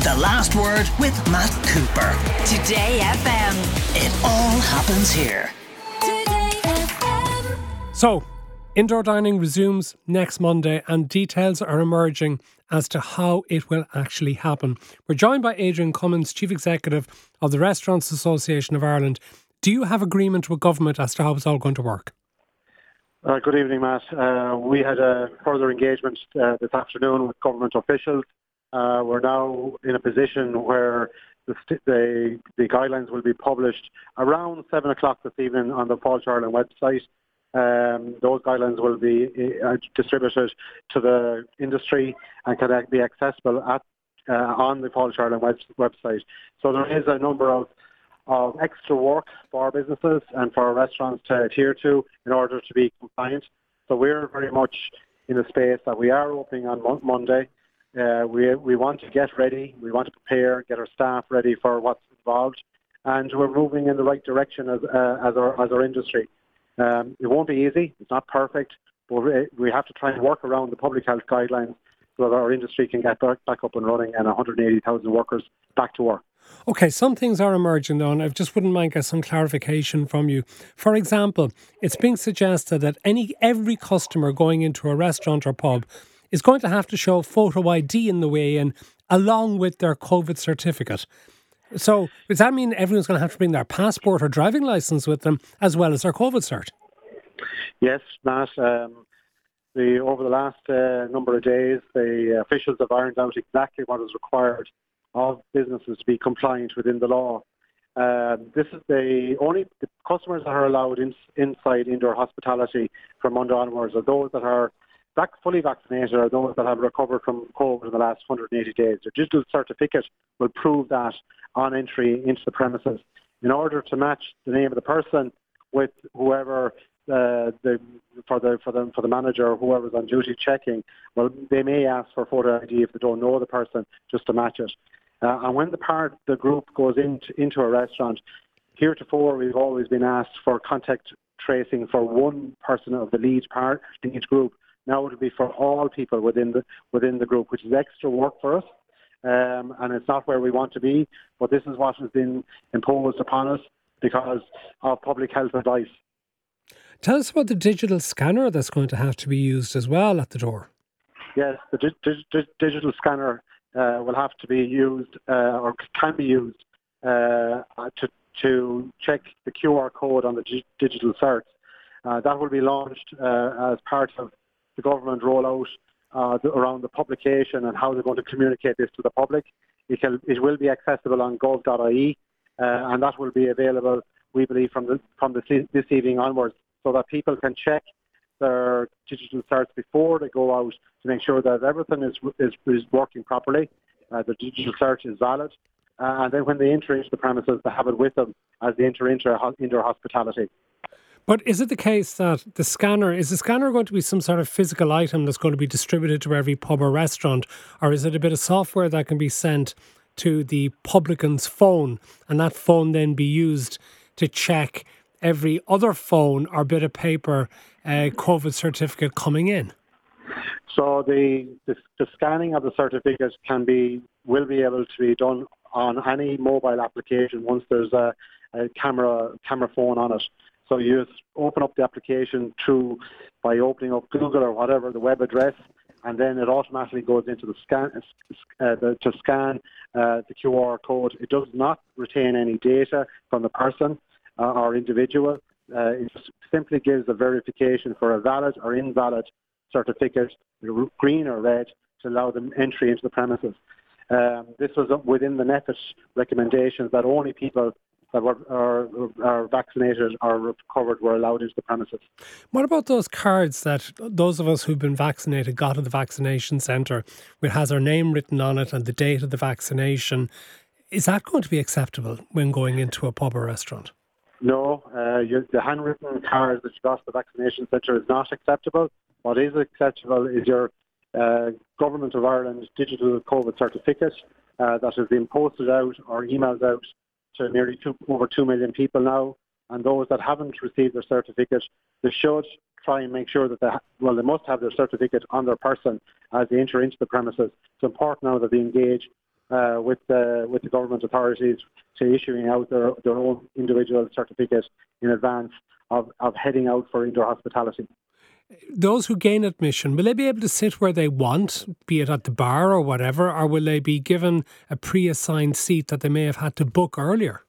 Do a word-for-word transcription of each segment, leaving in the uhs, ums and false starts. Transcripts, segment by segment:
The Last Word with Matt Cooper. Today F M. It all happens here. Today F M. So, indoor dining resumes next Monday and details are emerging as to how it will actually happen. We're joined by Adrian Cummins, Chief Executive of the Restaurants Association of Ireland. Do you have agreement with government as to how it's all going to work? Uh, good evening, Matt. Uh, we had a further engagement uh, this afternoon with government officials. Uh, we're now in a position where the, st- the the guidelines will be published around seven o'clock this evening on the Fáilte Ireland website. Um, those guidelines will be uh, distributed to the industry and can be accessible at uh, on the Fáilte Ireland web- website. So there is a number of of extra work for our businesses and for our restaurants to adhere to in order to be compliant. So we're very much in a space that we are opening on mo- Monday. Uh, we we want to get ready, we want to prepare, get our staff ready for what's involved, and we're moving in the right direction as uh, as our as our industry. Um, it won't be easy, it's not perfect, but we, we have to try and work around the public health guidelines so that our industry can get back, back up and running and one hundred eighty thousand workers back to work. Okay, some things are emerging though, and I just wouldn't mind getting some clarification from you. For example, it's being suggested that any every customer going into a restaurant or pub is going to have to show photo I D in the way in, along with their COVID certificate. So does that mean everyone's going to have to bring their passport or driving licence with them, as well as their COVID cert? Yes, Matt. Um, the, over the last uh, number of days, the officials have ironed out exactly what is required of businesses to be compliant within the law. Uh, this is the only the customers that are allowed in, inside indoor hospitality from Monday onwards are those that are vac- fully vaccinated or those that have recovered from COVID in the last one hundred eighty days. Their digital certificate will prove that on entry into the premises. In order to match the name of the person with whoever uh, the for the for the for the manager or whoever's on duty checking, well, they may ask for photo I D if they don't know the person, just to match it. Uh, and when the part the group goes into into a restaurant, heretofore we've always been asked for contact tracing for one person of the lead part in each group. Now it will be for all people within the within the group, which is extra work for us, um, and it's not where we want to be. But this is what has been imposed upon us because of public health advice. Tell us about the digital scanner that's going to have to be used as well at the door. Yes, the di- di- di- digital scanner uh, will have to be used uh, or can be used uh, to to check the Q R code on the g- digital certs. Uh, that will be launched uh, as part of the government rollout uh, the, around the publication and how they're going to communicate this to the public. It, can, it will be accessible on gov dot I E uh, and that will be available, we believe, from the, from the, this evening onwards, so that people can check their digital certs before they go out to make sure that everything is is, is working properly, uh, the digital cert is valid, uh, and then when they enter into the premises, they have it with them as they enter into indoor hospitality. But is it the case that the scanner, is the scanner going to be some sort of physical item that's going to be distributed to every pub or restaurant, or is it a bit of software that can be sent to the publican's phone and that phone then be used to check every other phone or bit of paper uh, COVID certificate coming in? So the, the the scanning of the certificate can be will be able to be done on any mobile application once there's a, a camera camera phone on it. So you just open up the application through by opening up Google or whatever the web address, and then it automatically goes into the scan uh, the, to scan uh, the Q R code. It does not retain any data from the person uh, or individual. Uh, it just simply gives a verification for a valid or invalid certificate, green or red, to allow them entry into the premises. Um, this was within the NPHET recommendations that only people that were are, are vaccinated or recovered were allowed into the premises. What about those cards that those of us who've been vaccinated got at the vaccination centre, which has our name written on it and the date of the vaccination? Is that going to be acceptable when going into a pub or restaurant? No, uh, you, the handwritten card that you got at the vaccination centre is not acceptable. What is acceptable is your uh, Government of Ireland digital COVID certificate uh, that has been posted out or emailed out to nearly two, over two million people now. And those that haven't received their certificate, they should try and make sure that they, ha- well, they must have their certificate on their person as they enter into the premises. It's important now that they engage uh, with the with the government authorities to issuing out their, their own individual certificate in advance of, of heading out for indoor hospitality. Those who gain admission, will they be able to sit where they want, be it at the bar or whatever, or will they be given a pre-assigned seat that they may have had to book earlier?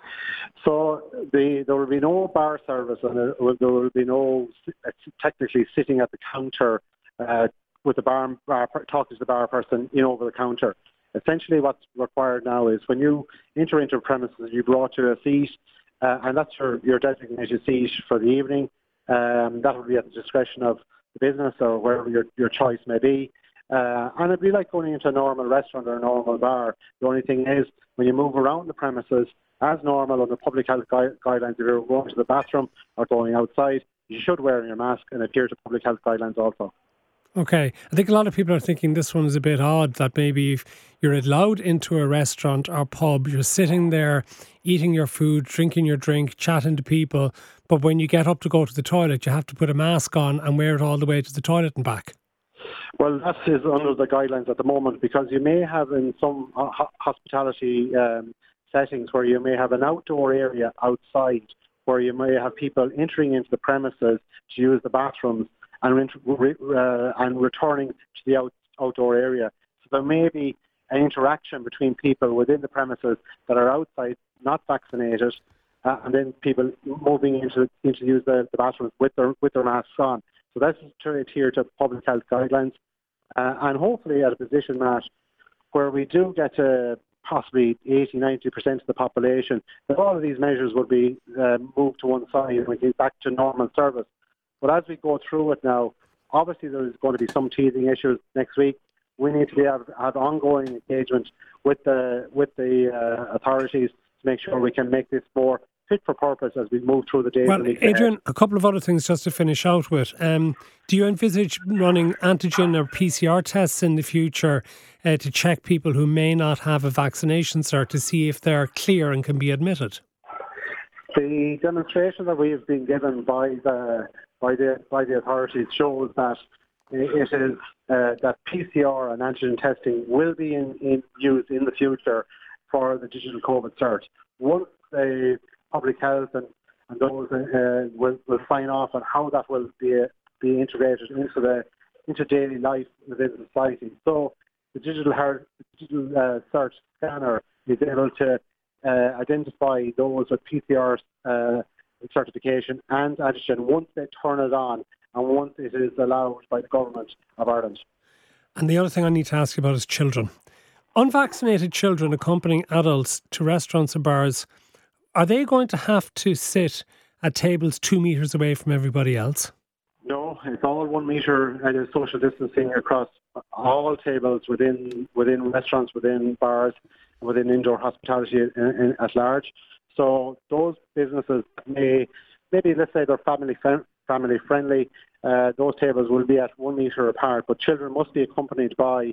So the, there will be no bar service, and there will, there will be no technically sitting at the counter uh, with the bar, bar talking to the bar person in over the counter. Essentially, what's required now is when you enter into a premises, you brought to a seat, uh, and that's your, your designated seat for the evening. Um, that will be at the discretion of the business or wherever your, your choice may be. Uh, and it'd be like going into a normal restaurant or a normal bar. The only thing is, when you move around the premises, as normal under public health gui- guidelines, if you're going to the bathroom or going outside, you should wear your mask and adhere to public health guidelines also. Okay. I think a lot of people are thinking this one is a bit odd, that maybe if you're allowed into a restaurant or pub, you're sitting there eating your food, drinking your drink, chatting to people, but when you get up to go to the toilet, you have to put a mask on and wear it all the way to the toilet and back. Well, that is under the guidelines at the moment, because you may have in some uh, hospitality um, settings where you may have an outdoor area outside where you may have people entering into the premises to use the bathrooms and, uh, and returning to the out, outdoor area. So there may be an interaction between people within the premises that are outside, not vaccinated, uh, and then people moving into into use the, the bathrooms with their with their masks on. So that's to adhere to public health guidelines, uh, and hopefully at a position, Matt, where we do get to possibly eighty, ninety percent of the population, that all of these measures would be uh, moved to one side and we get back to normal service. But as we go through it now, obviously there's going to be some teething issues next week. We need to be able to have ongoing engagement with the with the uh, authorities to make sure we can make this more fit for purpose as we move through the days. Well, Adrian, a couple of other things just to finish out with. Um, do you envisage running antigen or P C R tests in the future uh, to check people who may not have a vaccination cert to see if they're clear and can be admitted? The demonstration that we have been given by the by the by the authorities shows that it is uh, that P C R and antigen testing will be in, in use in the future for the digital COVID cert. Once the public health and, and those uh, will, will sign off on how that will be be integrated into the into daily life within society. So the digital hard, digital uh, cert scanner is able to uh, identify those with P C R uh, certification and antigen once they turn it on and once it is allowed by the government of Ireland. And the other thing I need to ask you about is children. Unvaccinated children accompanying adults to restaurants and bars, are they going to have to sit at tables two metres away from everybody else? No, it's all one metre and uh, social distancing across all tables within within restaurants, within bars, within indoor hospitality in, in, at large. So those businesses may, maybe let's say they're family friendly, family friendly, uh, those tables will be at one metre apart, but children must be accompanied by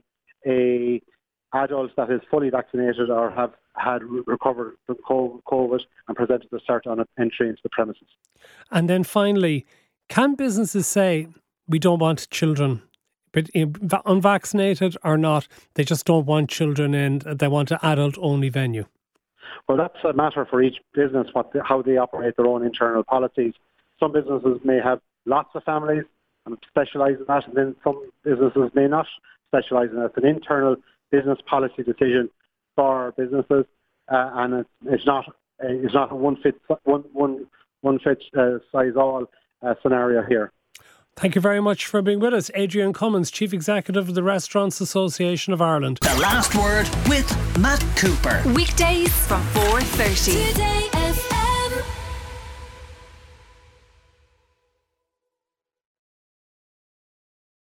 a adult that is fully vaccinated or have had recovered from COVID and presented the cert on entry into the premises. And then finally, can businesses say, we don't want children, but unvaccinated or not, they just don't want children in, they want an adult-only venue? Well, that's a matter for each business, what the, how they operate their own internal policies. Some businesses may have lots of families and specialise in that, and then some businesses may not specialise in that. It's an internal business policy decision for businesses, uh, and it's, it's not it's not a one fit one one one fit uh, size all uh, scenario here. Thank you very much for being with us, Adrian Cummins, Chief Executive of the Restaurants Association of Ireland. The Last Word with Matt Cooper. Weekdays from four thirty. Today